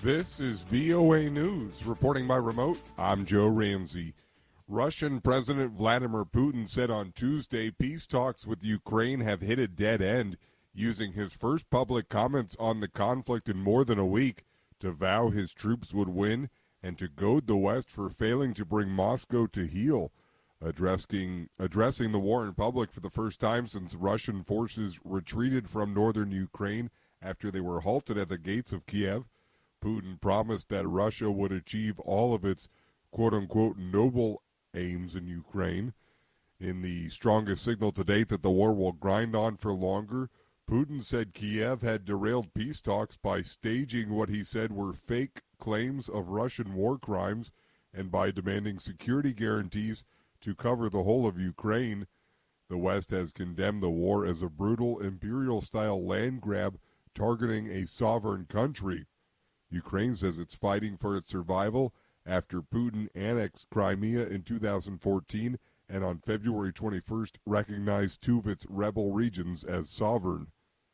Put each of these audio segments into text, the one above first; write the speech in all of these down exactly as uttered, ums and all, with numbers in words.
This is V O A News. Reporting by remote, I'm Joe Ramsey. Russian President Vladimir Putin said on Tuesday peace talks with Ukraine have hit a dead end, using his first public comments on the conflict in more than a week to vow his troops would win and to goad the West for failing to bring Moscow to heel. Addressing, addressing the war in public for the first time since Russian forces retreated from northern Ukraine after they were halted at the gates of Kiev, Putin promised that Russia would achieve all of its quote-unquote noble aims in Ukraine. In the strongest signal to date that the war will grind on for longer, Putin said Kiev had derailed peace talks by staging what he said were fake claims of Russian war crimes and by demanding security guarantees to cover the whole of Ukraine. The West has condemned the war as a brutal imperial-style land grab targeting a sovereign country. Ukraine says it's fighting for its survival after Putin annexed Crimea in two thousand fourteen and on February twenty-first recognized two of its rebel regions as sovereign.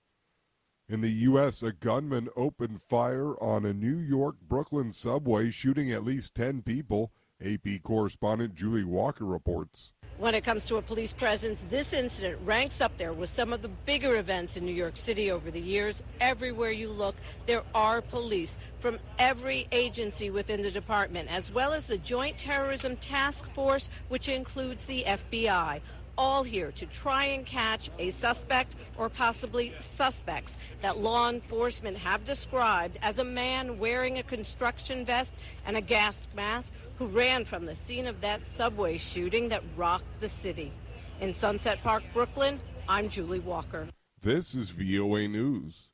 In the U S, a gunman opened fire on a New York Brooklyn subway, shooting at least ten people. A P correspondent Julie Walker reports. When it comes to a police presence, this incident ranks up there with some of the bigger events in New York City over the years. Everywhere you look, there are police from every agency within the department, as well as the Joint Terrorism Task Force, which includes the F B I. All here to try and catch a suspect or possibly suspects that law enforcement have described as a man wearing a construction vest and a gas mask who ran from the scene of that subway shooting that rocked the city. In Sunset Park, Brooklyn, I'm Julie Walker. This is V O A News.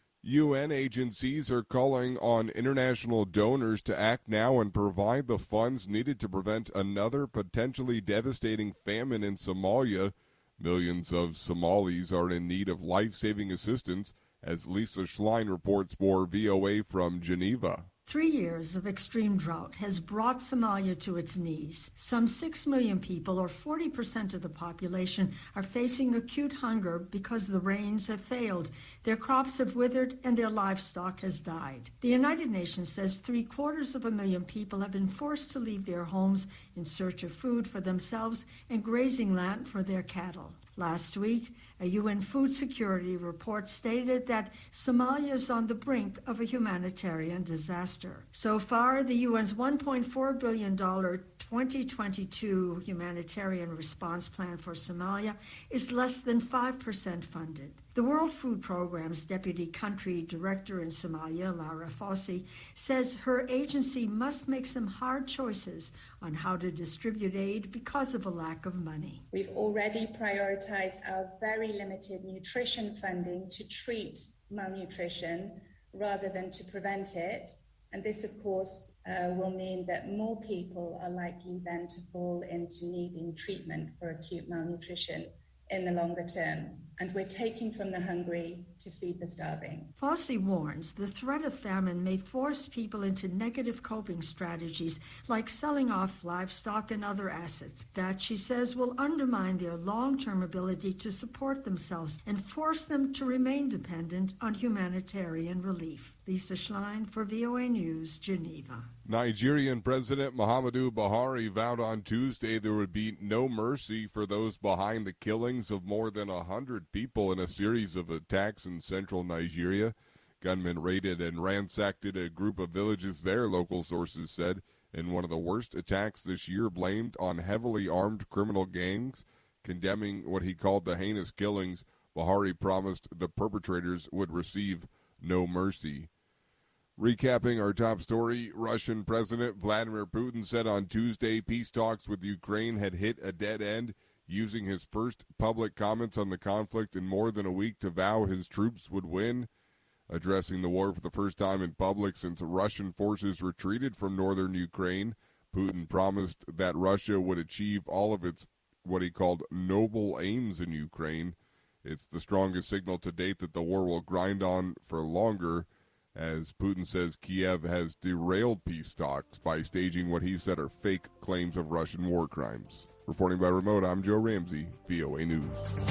U N agencies are calling on international donors to act now and provide the funds needed to prevent another potentially devastating famine in Somalia. Millions of Somalis are in need of life-saving assistance, as Lisa Schlein reports for V O A from Geneva. Three years of extreme drought has brought Somalia to its knees. Some six million people, or forty percent of the population, are facing acute hunger because the rains have failed. Their crops have withered and their livestock has died. The United Nations says three quarters of a million people have been forced to leave their homes in search of food for themselves and grazing land for their cattle. Last week, a U N food security report stated that Somalia is on the brink of a humanitarian disaster. So far, the U N's one point four billion dollars twenty twenty-two humanitarian response plan for Somalia is less than five percent funded. The World Food Programme's Deputy Country Director in Somalia, Lara Fossi, says her agency must make some hard choices on how to distribute aid because of a lack of money. We've already prioritized our very limited nutrition funding to treat malnutrition rather than to prevent it. And this, of course, uh, will mean that more people are likely then to fall into needing treatment for acute malnutrition in the longer term. And we're taking from the hungry to feed the starving. Fossi warns the threat of famine may force people into negative coping strategies like selling off livestock and other assets that, she says, will undermine their long-term ability to support themselves and force them to remain dependent on humanitarian relief. Lisa Schlein for V O A News, Geneva. Nigerian President Muhammadu Buhari vowed on Tuesday there would be no mercy for those behind the killings of more than one hundred people in a series of attacks in central Nigeria. Gunmen raided and ransacked a group of villages there, local sources said, in one of the worst attacks this year, blamed on heavily armed criminal gangs. Condemning what he called the heinous killings, Buhari promised the perpetrators would receive no mercy. Recapping our top story, Russian President Vladimir Putin said on Tuesday peace talks with Ukraine had hit a dead end, using his first public comments on the conflict in more than a week to vow his troops would win. Addressing the war for the first time in public since Russian forces retreated from northern Ukraine, Putin promised that Russia would achieve all of its what he called noble aims in Ukraine. It's the strongest signal to date that the war will grind on for longer, as Putin says Kiev has derailed peace talks by staging what he said are fake claims of Russian war crimes. Reporting by remote, I'm Joe Ramsey, V O A News.